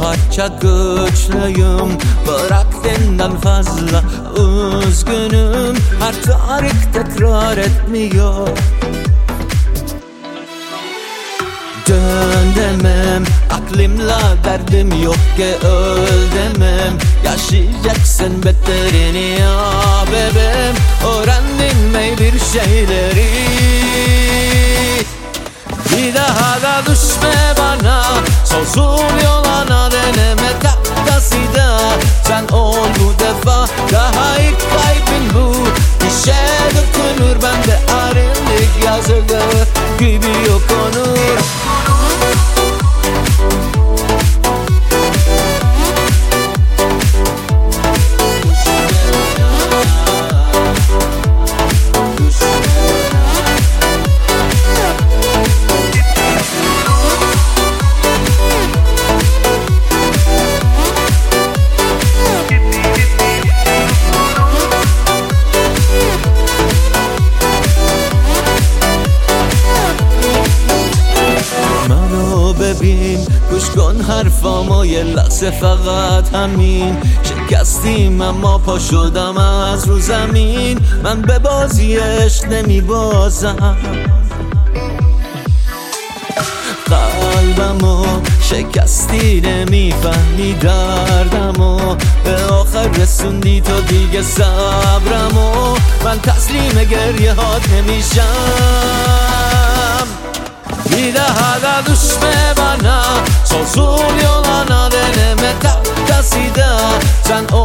parça güçlüyüm. Bıraktığından fazla üzgünüm. Her tarih tekrar etmiyor. Dön demem, aklımla derdim yok ki öl demem. Yaşayacaksın beterini ya bebeğim. Öğrendin mi bir şeyleri? Bir daha da düşme bana, sonsuz yolana deneme taklasıyla. Sen ol bu defa, daha ilk kalbin bu. İşe dokunur, bende ayrılık yazılı gibi yok onur. گوش کن حرفامو یه لحظه فقط همین. شکستیم اما پا شدم از رو زمین. من به بازی عشق نمی بازم. قلبمو شکستی نمیفهمی دردمو. به آخر رسوندی تو دیگه صبرمو. من تسلیم گریه هات نمیشم. Bir daha da düşme bana, sonsuz yolana deneme taklasıyla. Sen